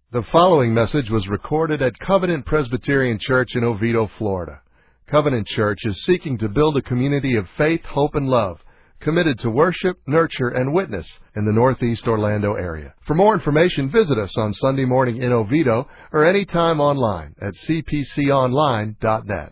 The following message was recorded at Covenant Presbyterian Church in Oviedo, Florida. Covenant Church is seeking to build a community of faith, hope, and love, committed to worship, nurture, and witness in the Northeast Orlando area. For more information, visit us on Sunday morning in Oviedo or anytime online at cpconline.net.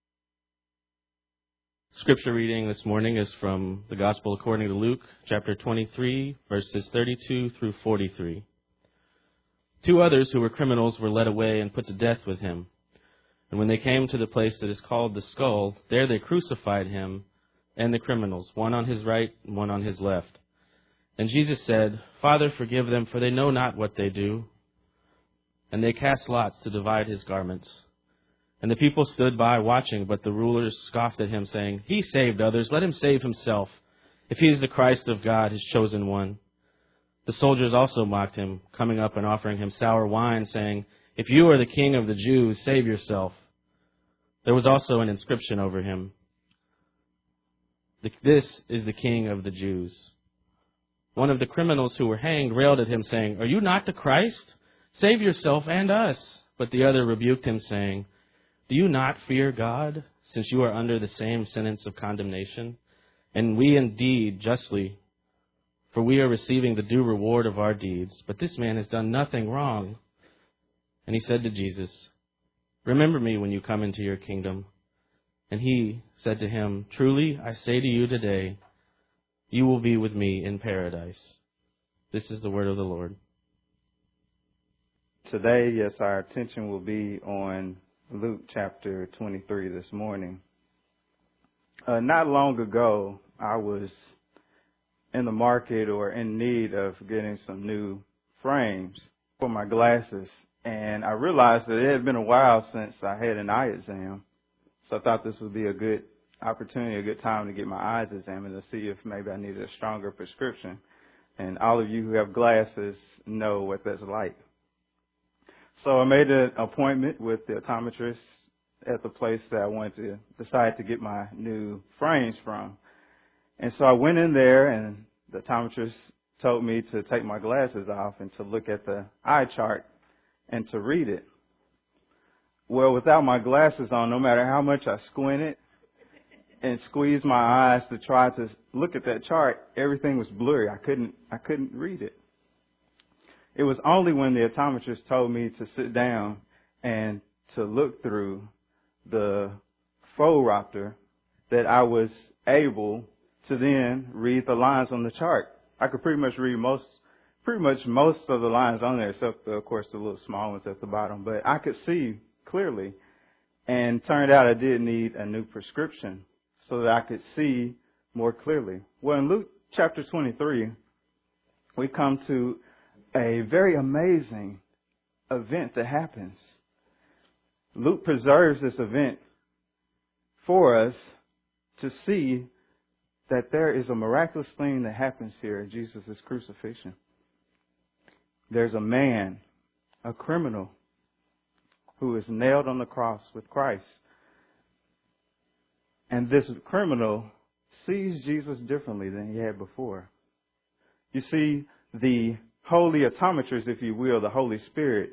Scripture reading this morning is from the Gospel according to Luke, chapter 23, verses 32 through 43. 2 others who were criminals were led away and put to death with him. And when they came to the place that is called the Skull, there they crucified him and the criminals, one on his right and one on his left. And Jesus said, "Father, forgive them, for they know not what they do." And they cast lots to divide his garments. And the people stood by watching, but the rulers scoffed at him, saying, "He saved others, let him save himself, if he is the Christ of God, his chosen one." The soldiers also mocked him, coming up and offering him sour wine, saying, "If you are the king of the Jews, save yourself." There was also an inscription over him, "This is the King of the Jews." One of the criminals who were hanged railed at him, saying, "Are you not the Christ? Save yourself and us." But the other rebuked him, saying, "Do you not fear God, since you are under the same sentence of condemnation? And we indeed justly, for we are receiving the due reward of our deeds. But this man has done nothing wrong." And he said to Jesus, "Remember me when you come into your kingdom." And he said to him, "Truly, I say to you today, you will be with me in paradise." This is the word of the Lord. Today, yes, our attention will be on Luke chapter 23 this morning. Not long ago, I was in the market or in need of getting some new frames for my glasses. And I realized that it had been a while since I had an eye exam. So I thought this would be a good opportunity, a good time to get my eyes examined to see if maybe I needed a stronger prescription. And all of you who have glasses know what that's like. So I made an appointment with the optometrist at the place that I wanted to decide to get my new frames from. And so I went in there, and the optometrist told me to take my glasses off and to look at the eye chart and to read it. Well, without my glasses on, no matter how much I squinted and squeezed my eyes to try to look at that chart, everything was blurry. I couldn't read it. It was only when the optometrist told me to sit down and to look through the phoropter that I was able to then read the lines on the chart. I could pretty much read most of the lines on there, except, of course, the little small ones at the bottom. But I could see clearly, and turned out I did need a new prescription so that I could see more clearly. Well, in Luke chapter 23, we come to a very amazing event that happens. Luke preserves this event for us to see that there is a miraculous thing that happens here at Jesus' crucifixion. There's a man, a criminal, who is nailed on the cross with Christ. And this criminal sees Jesus differently than he had before. You see, the holy optometrist, if you will, the Holy Spirit,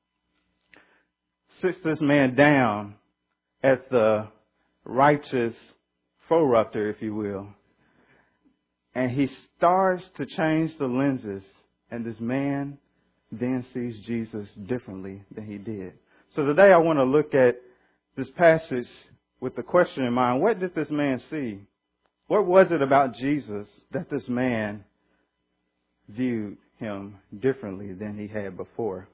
sits this man down at the righteous phoropter, if you will. And he starts to change the lenses, and this man then sees Jesus differently than he did. So today I want to look at this passage with the question in mind: what did this man see? What was it about Jesus that this man viewed him differently than he had before?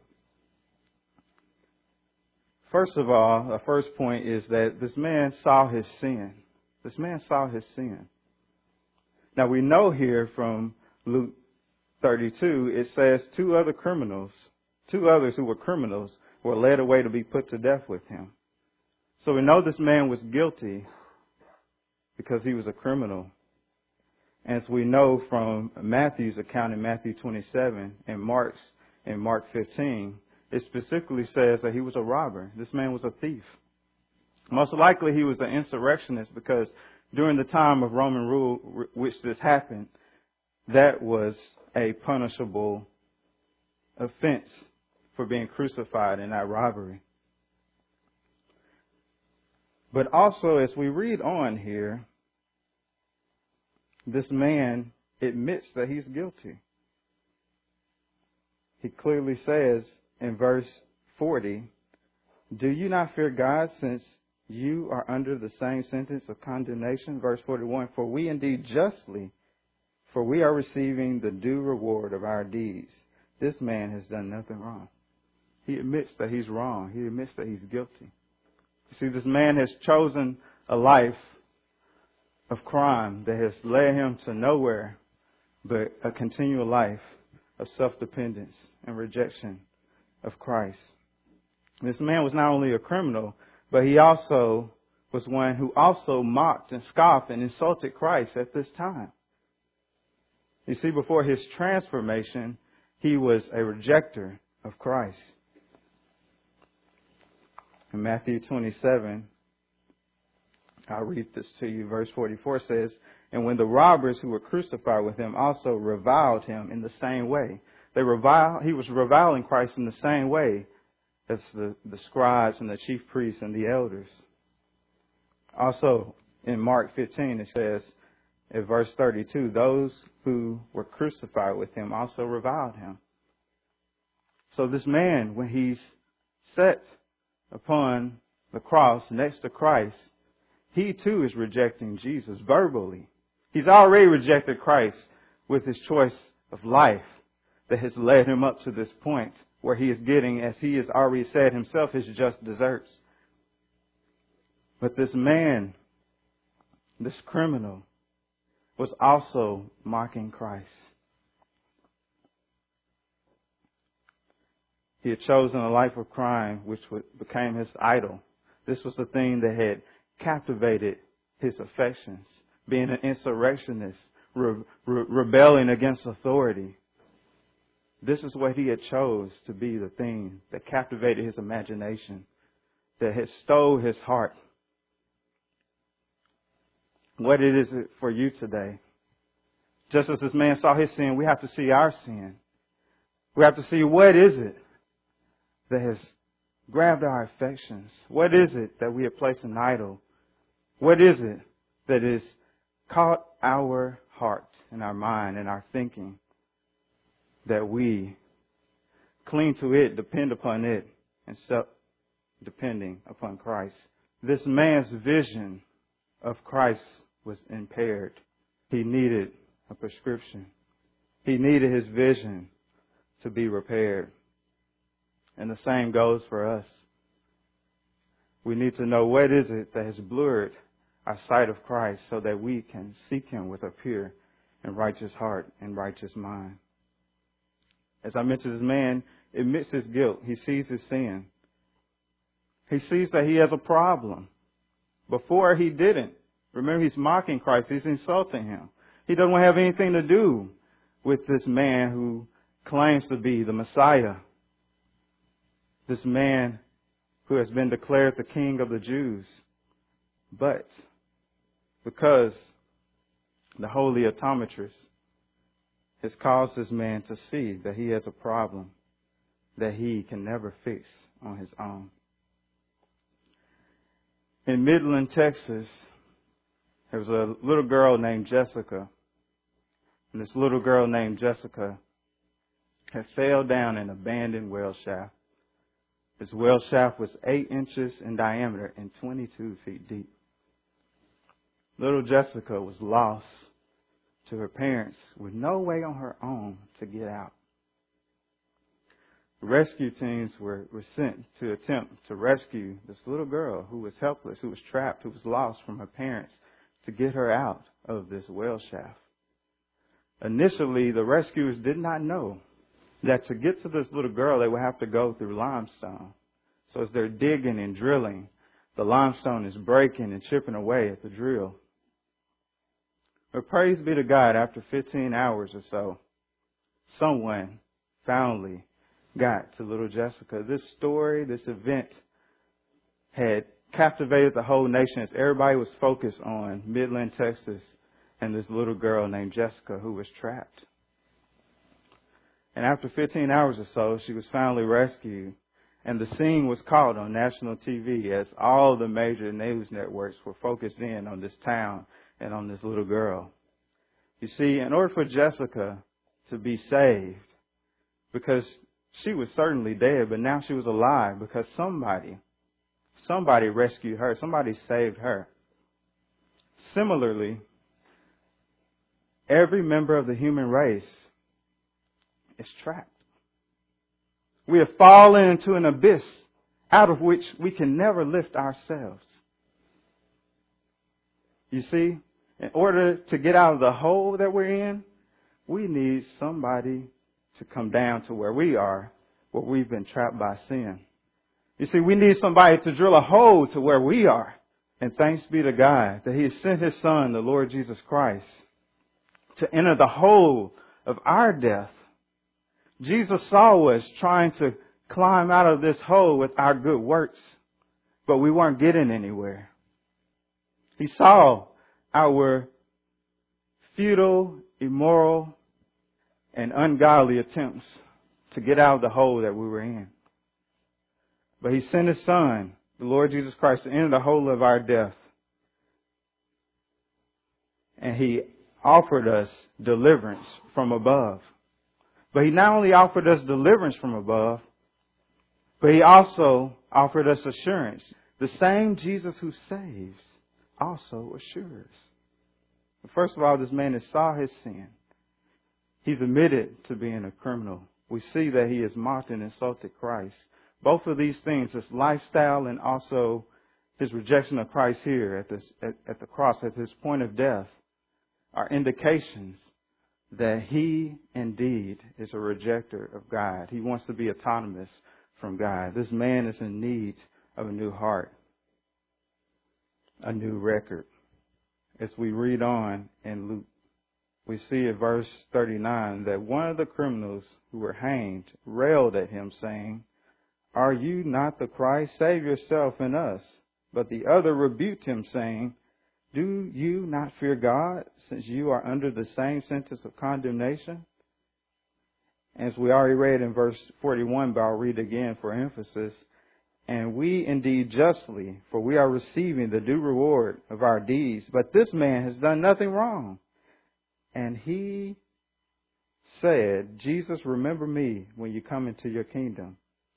First of all, the first point is that this man saw his sin. This man saw his sin. Now we know here from Luke 32, it says 2 others who were criminals were led away to be put to death with him. So we know this man was guilty because he was a criminal. As we know from Matthew's account in Matthew 27 and Mark 15, it specifically says that he was a robber. This man was a thief. Most likely he was an insurrectionist, because during the time of Roman rule which this happened, that was a punishable offense for being crucified in that robbery. But also, as we read on here, this man admits that he's guilty. He clearly says in verse 40, "Do you not fear God, since you are under the same sentence of condemnation?" Verse 41, "For we indeed justly, for we are receiving the due reward of our deeds. This man has done nothing wrong." He admits that he's wrong. He admits that he's guilty. You see, this man has chosen a life of crime that has led him to nowhere but a continual life of self-dependence and rejection of Christ. This man was not only a criminal, but he also was one who also mocked and scoffed and insulted Christ at this time. You see, before his transformation, he was a rejecter of Christ. In Matthew 27, I'll read this to you. Verse 44 says, "And when the robbers who were crucified with him also reviled him in the same way." He was reviling Christ in the same way as the scribes and the chief priests and the elders. Also, in Mark 15, it says, in verse 32, "Those who were crucified with him also reviled him." So this man, when he's set upon the cross next to Christ, he too is rejecting Jesus verbally. He's already rejected Christ with his choice of life that has led him up to this point where he is getting, as he has already said himself, his just deserts. But this man, this criminal, was also mocking Christ. He had chosen a life of crime, which became his idol. This was the thing that had captivated his affections. Being an insurrectionist, rebelling against authority. This is what he had chose to be the thing that captivated his imagination, that had stole his heart. What is it for you today? Just as this man saw his sin, we have to see our sin. We have to see, what is it that has grabbed our affections? What is it that we have placed an idol? What is it that has caught our heart and our mind and our thinking, that we cling to it, depend upon it, instead of depending upon Christ? This man's vision of Christ was impaired. He needed a prescription. He needed his vision to be repaired. And the same goes for us. We need to know, what is it that has blurred our sight of Christ so that we can seek him with a pure and righteous heart and righteous mind. As I mentioned, this man admits his guilt. He sees his sin. He sees that he has a problem. Before he didn't. Remember, he's mocking Christ. He's insulting him. He doesn't have anything to do with this man who claims to be the Messiah. This man who has been declared the King of the Jews. But because the holy optometrist has caused this man to see that he has a problem that he can never fix on his own. In Midland, Texas, there was a little girl named Jessica. And this little girl named Jessica had fell down an abandoned well shaft. This well shaft was 8 inches in diameter and 22 feet deep. Little Jessica was lost to her parents with no way on her own to get out. Rescue teams were sent to attempt to rescue this little girl who was helpless, who was trapped, who was lost from her parents, to get her out of this well shaft. Initially, the rescuers did not know that to get to this little girl, they would have to go through limestone. So as they're digging and drilling, the limestone is breaking and chipping away at the drill. But praise be to God, after 15 hours or so, someone finally got to little Jessica. This story, this event had captivated the whole nation as everybody was focused on Midland, Texas, and this little girl named Jessica who was trapped. And after 15 hours or so, she was finally rescued. And the scene was caught on national TV as all the major news networks were focused in on this town and on this little girl. You see, in order for Jessica to be saved, because she was certainly dead, but now she was alive because somebody rescued her. Somebody saved her. Similarly, every member of the human race is trapped. We have fallen into an abyss out of which we can never lift ourselves. You see, in order to get out of the hole that we're in, we need somebody to come down to where we are, where we've been trapped by sin. You see, we need somebody to drill a hole to where we are. And thanks be to God that He has sent His Son, the Lord Jesus Christ, to enter the hole of our death. Jesus saw us trying to climb out of this hole with our good works, but we weren't getting anywhere. He saw our futile, immoral, and ungodly attempts to get out of the hole that we were in. But He sent His Son, the Lord Jesus Christ, to enter the hole of our death. And He offered us deliverance from above. But He not only offered us deliverance from above, but He also offered us assurance. The same Jesus who saves also assures. First of all, this man has saw his sin. He's admitted to being a criminal. We see that he has mocked and insulted Christ. Both of these things, his lifestyle and also his rejection of Christ here at the cross, at his point of death, are indications that he indeed is a rejecter of God. He wants to be autonomous from God. This man is in need of a new heart, a new record. As we read on in Luke, we see in verse 39 that one of the criminals who were hanged railed at him, saying, "Are you not the Christ? Save yourself and us." But the other rebuked him, saying, "Do you not fear God, since you are under the same sentence of condemnation?" As we already read in verse 41, but I'll read again for emphasis. "And we indeed justly, for we are receiving the due reward of our deeds. But this man has done nothing wrong." And he said, "Jesus, remember me when you come into your kingdom."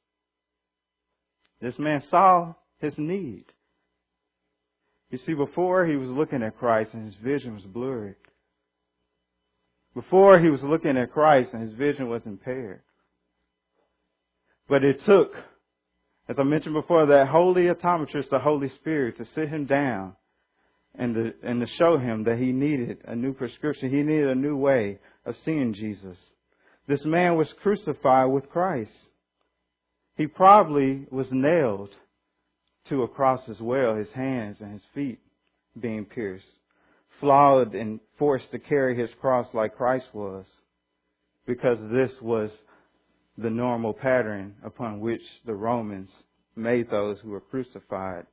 This man saw his need. You see, before he was looking at Christ and his vision was blurred. Before he was looking at Christ and his vision was impaired. But it took, as I mentioned before, that holy optometrist, the Holy Spirit, to sit him down and to show him that he needed a new prescription. He needed a new way of seeing Jesus. This man was crucified with Christ. He probably was nailed to a cross as well, his hands and his feet being pierced, flogged and forced to carry his cross like Christ was, because this was the normal pattern upon which the Romans made those who were crucified.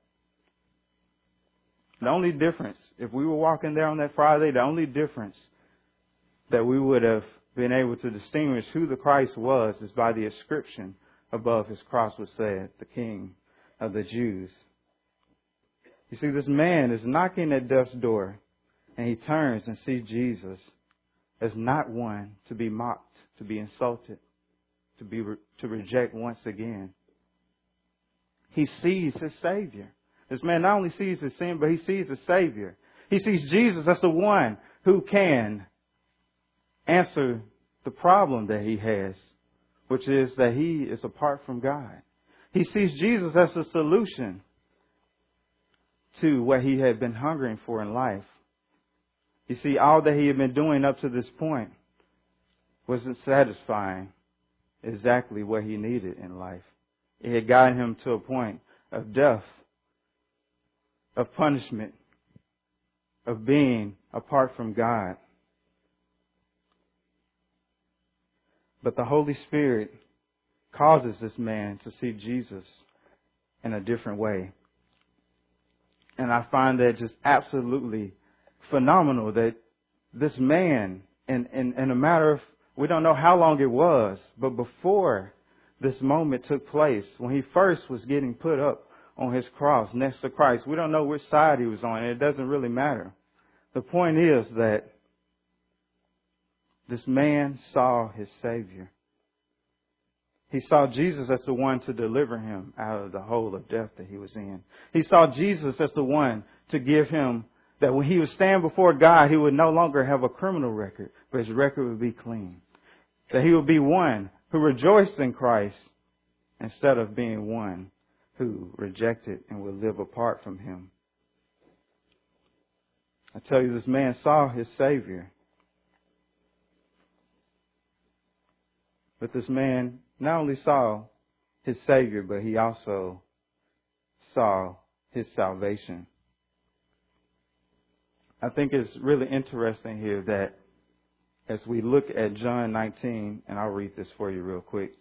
The only difference, if we were walking there on that Friday, the only difference that we would have been able to distinguish who the Christ was is by the inscription above his cross was said, "The King of the Jews." You see, this man is knocking at death's door, and he turns and sees Jesus as not one to be mocked, to be insulted, to reject once again. He sees his Savior. This man not only sees his sin, but he sees his Savior. He sees Jesus as the one who can answer the problem that he has, which is that he is apart from God. He sees Jesus as the solution to what he had been hungering for in life. You see, all that he had been doing up to this point wasn't satisfying exactly what he needed in life. It had gotten him to a point of death, of punishment, of being apart from God. But the Holy Spirit causes this man to see Jesus in a different way. And I find that just absolutely phenomenal that this man, in a matter We don't know how long it was, but before this moment took place, when he first was getting put up on his cross next to Christ, we don't know which side he was on, and it doesn't really matter. The point is that this man saw his Savior. He saw Jesus as the one to deliver him out of the hole of death that he was in. He saw Jesus as the one to give him that when he would stand before God, he would no longer have a criminal record, but his record would be clean. That he would be one who rejoiced in Christ instead of being one who rejected and would live apart from him. I tell you, this man saw his Savior. But this man not only saw his Savior, but he also saw his salvation. I think it's really interesting here that as we look at John 19, and I'll read this for you real quick.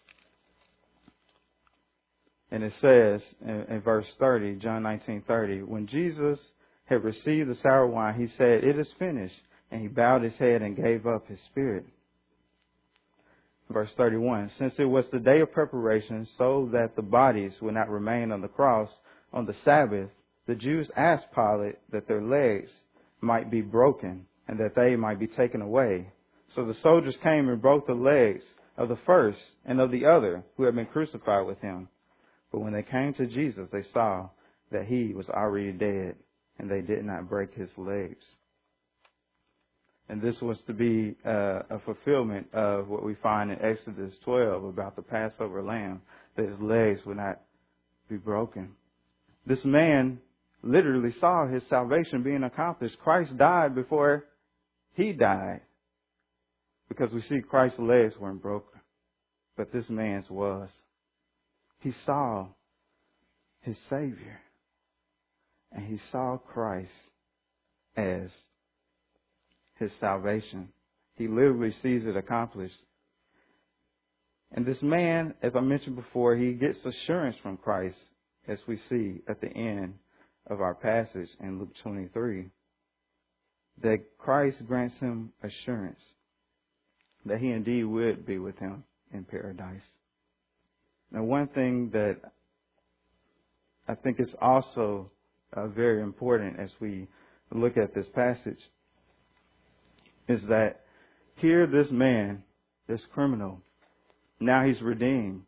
And it says in verse 30, John 19:30, when Jesus had received the sour wine, he said, "It is finished." And he bowed his head and gave up his spirit. Verse 31, since it was the day of preparation, so that the bodies would not remain on the cross on the Sabbath, the Jews asked Pilate that their legs might be broken and that they might be taken away. So the soldiers came and broke the legs of the first and of the other who had been crucified with him. But when they came to Jesus, they saw that he was already dead, and they did not break his legs. And this was to be a fulfillment of what we find in Exodus 12 about the Passover lamb, that his legs would not be broken. This man literally saw his salvation being accomplished. Christ died before he died, because we see Christ's legs weren't broken, but this man's was. He saw his Savior, and he saw Christ as his salvation. He literally sees it accomplished. And this man, as I mentioned before, he gets assurance from Christ, as we see at the end of our passage in Luke 23, that Christ grants him assurance that he indeed would be with him in paradise. Now, one thing that I think is also very important as we look at this passage is that here this man, this criminal, now he's redeemed.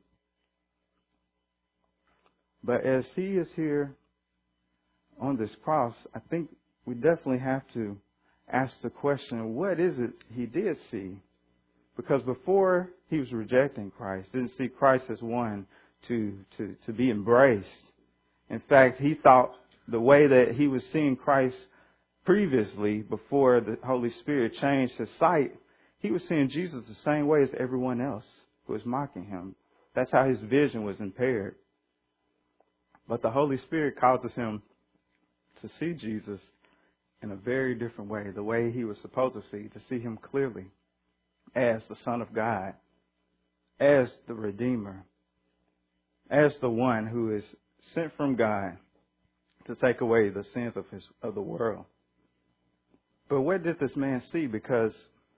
But as he is here on this cross, I think we definitely have to ask the question, what is it he did see? Because before he was rejecting Christ, didn't see Christ as one to be embraced. In fact, he thought the way that he was seeing Christ previously, before the Holy Spirit changed his sight, he was seeing Jesus the same way as everyone else who was mocking him. That's how his vision was impaired. But the Holy Spirit causes him to see Jesus in a very different way, the way he was supposed to see him clearly as the Son of God, as the Redeemer, as the one who is sent from God to take away the sins of the world. But what did this man see? Because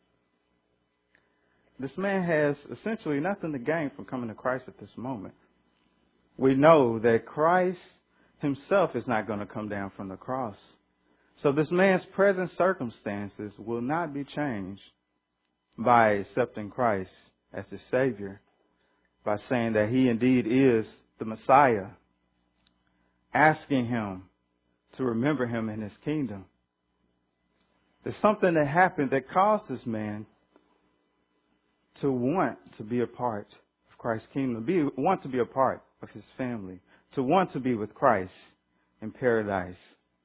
this man has essentially nothing to gain from coming to Christ at this moment. We know that Christ himself is not going to come down from the cross. So this man's present circumstances will not be changed by accepting Christ as his Savior, by saying that he indeed is the Messiah, asking him to remember him in his kingdom. There's something that happened that caused this man to want to be a part of Christ's kingdom, want to be a part of his family, to want to be with Christ in paradise.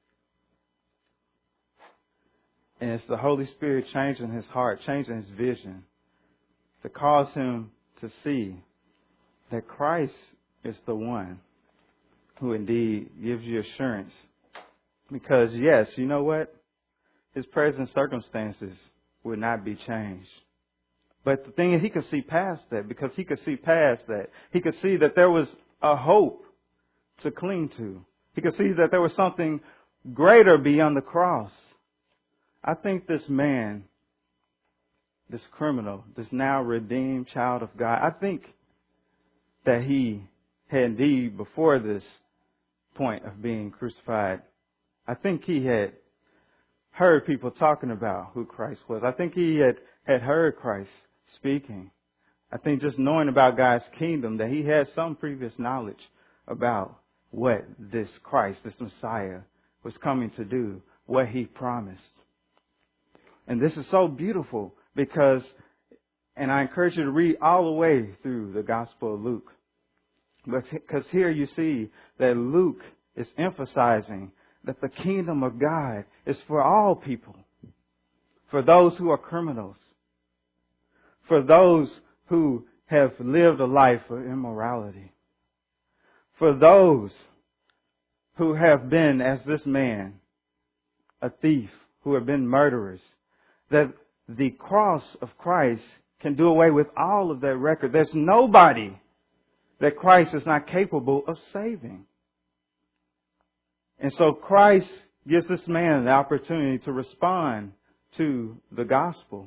And it's the Holy Spirit changing his heart, changing his vision, to cause him to see that Christ is the one who indeed gives you assurance. Because yes, you know what? His present circumstances would not be changed. But the thing is, he could see past that, because he could see past that. He could see that there was a hope to cling to. He could see that there was something greater beyond the cross. I think this man this criminal, this now redeemed child of God, I think that he had indeed, before this point of being crucified, I think he had heard people talking about who Christ was. I think he had heard Christ speaking. I think just knowing about God's kingdom, that he had some previous knowledge about what this Christ, this Messiah, was coming to do, what he promised. And this is so beautiful because, and I encourage you to read all the way through the Gospel of Luke, because here you see that Luke is emphasizing that the kingdom of God is for all people, for those who are criminals, for those who have lived a life of immorality, for those who have been, as this man, a thief, who have been murderers, that the cross of Christ can do away with all of that record. There's nobody that Christ is not capable of saving. And so Christ gives this man the opportunity to respond to the gospel.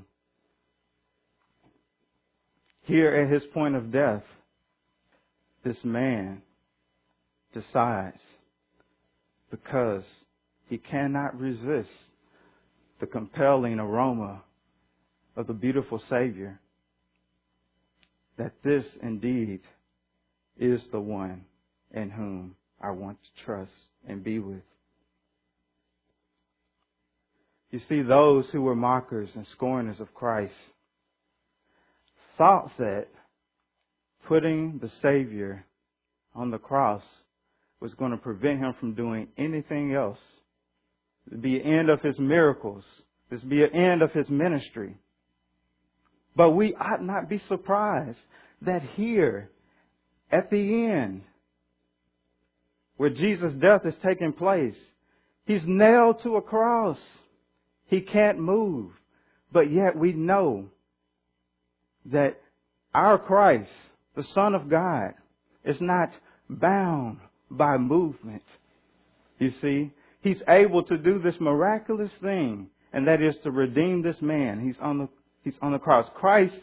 Here at his point of death, this man decides, because he cannot resist the compelling aroma of the beautiful Savior, that this indeed is the one in whom I want to trust and be with. You see, those who were mockers and scorners of Christ thought that putting the Savior on the cross was going to prevent him from doing anything else. It would be an end of his miracles. This would be an end of his ministry. But we ought not be surprised that here, at the end, where Jesus' death is taking place, he's nailed to a cross. He can't move. But yet we know that our Christ, the Son of God, is not bound by movement. You see, he's able to do this miraculous thing, and that is to redeem this man. He's on the cross. Christ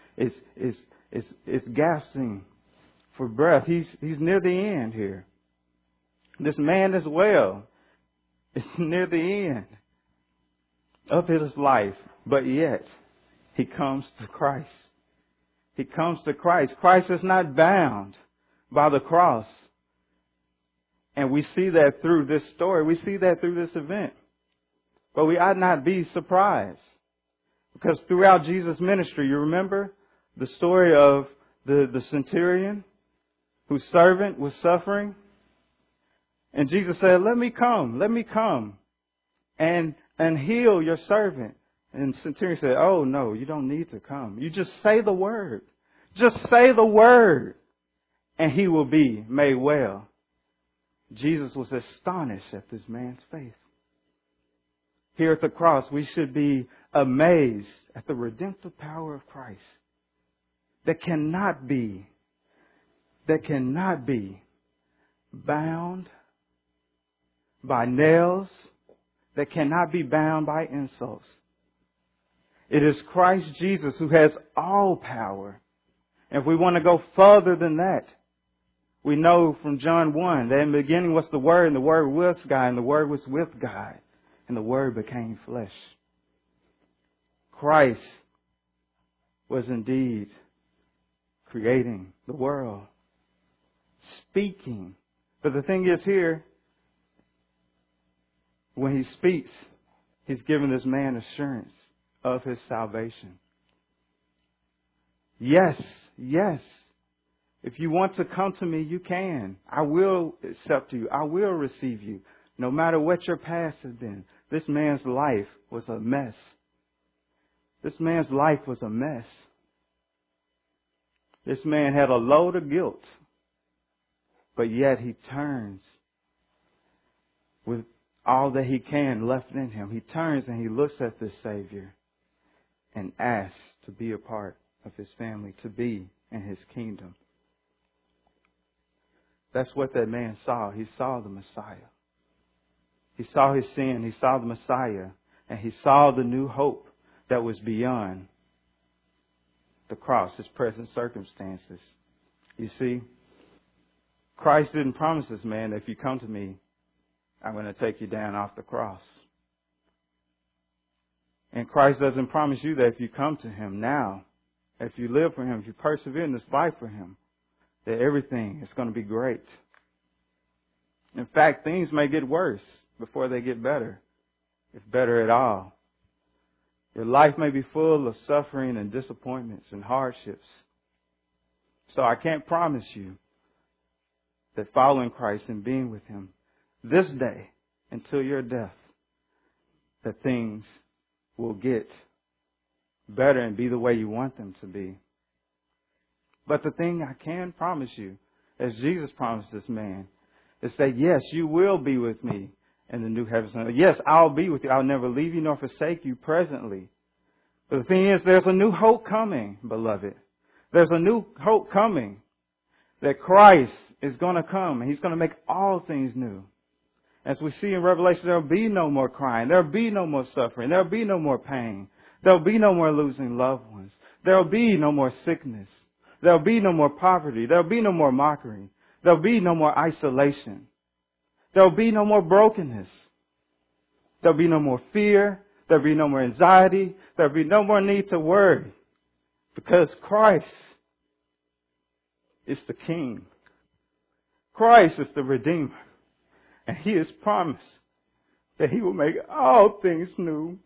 is gasping for breath. He's near the end here. This man as well is near the end of his life, but yet he comes to Christ. He comes to Christ. Christ is not bound by the cross. And we see that through this story. We see that through this event. But we ought not be surprised. Because throughout Jesus' ministry, you remember the story of the centurion whose servant was suffering? And Jesus said, let me come and heal your servant. And the centurion said, oh no, you don't need to come. You just say the word. Just say the word and he will be made well. Jesus was astonished at this man's faith. Here at the cross, we should be amazed at the redemptive power of Christ that cannot be bound by nails, that cannot be bound by insults. It is Christ Jesus who has all power. And if we want to go further than that, we know from John 1 that in the beginning was the Word, and the Word was God, and the Word was with God, and the Word became flesh. Christ was indeed creating the world, speaking. But the thing is here, when he speaks, he's giving this man assurance of his salvation. Yes. If you want to come to me, you can. I will accept you. I will receive you. No matter what your past has been. This man's life was a mess. This man's life was a mess. This man had a load of guilt. But yet he turns with all that he can left in him. He turns and he looks at this Savior and asks to be a part of his family, to be in his kingdom. That's what that man saw. He saw the Messiah. He saw his sin. He saw the Messiah. And he saw the new hope that was beyond the cross, his present circumstances. You see, Christ didn't promise this man that if you come to me, I'm going to take you down off the cross. And Christ doesn't promise you that if you come to him now, if you live for him, if you persevere in this life for him, that everything is going to be great. In fact, things may get worse before they get better, if better at all. Your life may be full of suffering and disappointments and hardships. So I can't promise you that following Christ and being with him this day until your death, that things will get better and be the way you want them to be. But the thing I can promise you, as Jesus promised this man, is that yes, you will be with me in the new heavens. Yes, I'll be with you. I'll never leave you nor forsake you presently. But the thing is, there's a new hope coming, beloved. There's a new hope coming that Christ is going to come and he's going to make all things new. As we see in Revelation, there will be no more crying. There will be no more suffering. There will be no more pain. There will be no more losing loved ones. There will be no more sickness. There will be no more poverty. There will be no more mockery. There will be no more isolation. There will be no more brokenness. There will be no more fear. There will be no more anxiety. There will be no more need to worry. Because Christ is the King. Christ is the Redeemer. And he has promised that he will make all things new.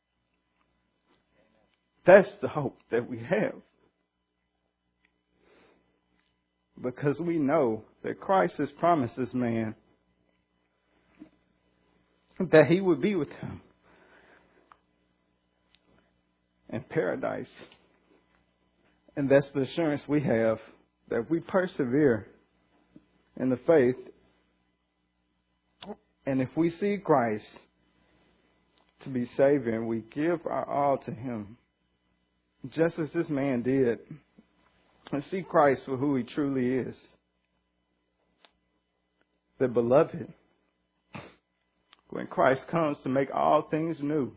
That's the hope that we have. Because we know that Christ has promised this man that he would be with him in paradise. And that's the assurance we have that if we persevere in the faith, and if we see Christ to be Savior and we give our all to him, just as this man did, and see Christ for who he truly is, the beloved, when Christ comes to make all things new,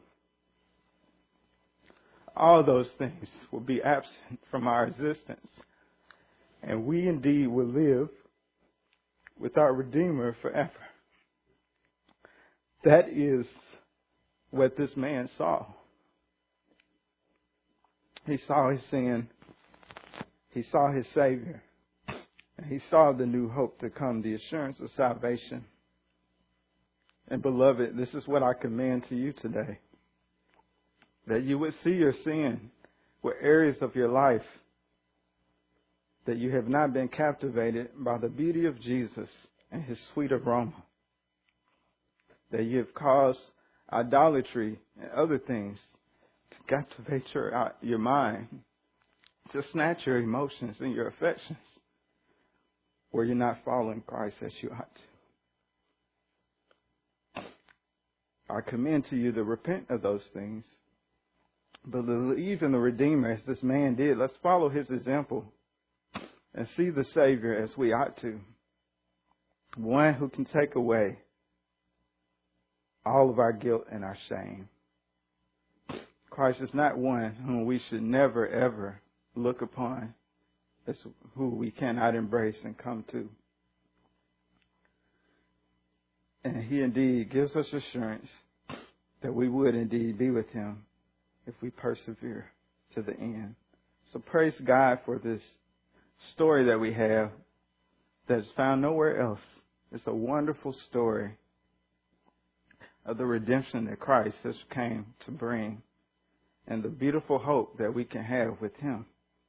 all those things will be absent from our existence. And we indeed will live with our Redeemer forever. That is what this man saw. He saw his sin. He saw his Savior. And he saw the new hope to come, the assurance of salvation. And beloved, this is what I commend to you today. That you would see your sin with areas of your life that you have not been captivated by the beauty of Jesus and his sweet aroma. That you have caused idolatry and other things to captivate your mind, to snatch your emotions and your affections, where you're not following Christ as you ought to. I commend to you to repent of those things, but believe in the Redeemer as this man did. Let's follow his example and see the Savior as we ought to. One who can take away all of our guilt and our shame. Christ is not one whom we should never, ever look upon as who we cannot embrace and come to. And he indeed gives us assurance that we would indeed be with him if we persevere to the end. So praise God for this story that we have that's found nowhere else. It's a wonderful story of the redemption that Christ has came to bring and the beautiful hope that we can have with him.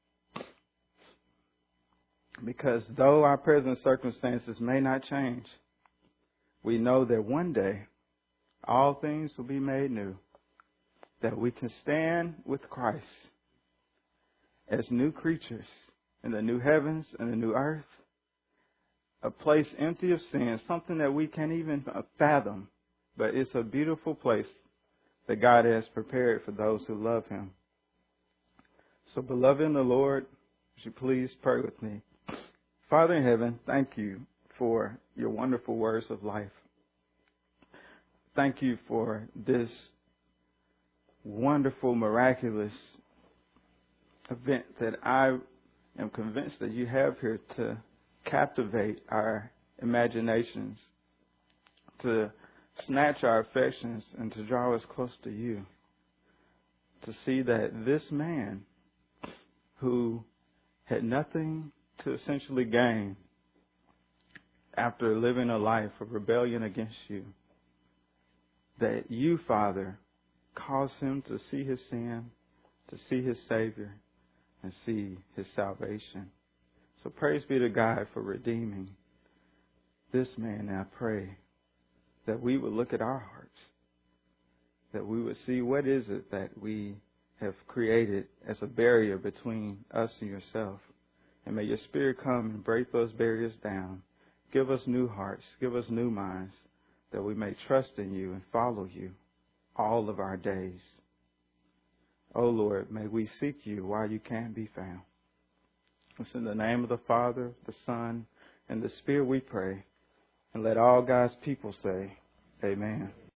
Because though our present circumstances may not change, we know that one day all things will be made new, that we can stand with Christ as new creatures in the new heavens and the new earth, a place empty of sin, something that we can't even fathom. But it's a beautiful place that God has prepared for those who love him. So, beloved in the Lord, would you please pray with me? Father in heaven, thank you for your wonderful words of life. Thank you for this wonderful, miraculous event that I am convinced that you have here to captivate our imaginations, to snatch our affections, and to draw us close to you. To see that this man who had nothing to essentially gain after living a life of rebellion against you, that you, Father, caused him to see his sin, to see his Savior, and see his salvation. So praise be to God for redeeming this man. And I pray that we would look at our hearts, that we would see what is it that we have created as a barrier between us and yourself. And may your Spirit come and break those barriers down. Give us new hearts, give us new minds, that we may trust in you and follow you all of our days. Oh Lord, may we seek you while you can be found. It's in the name of the Father, the Son, and the Spirit we pray. And let all God's people say, Amen.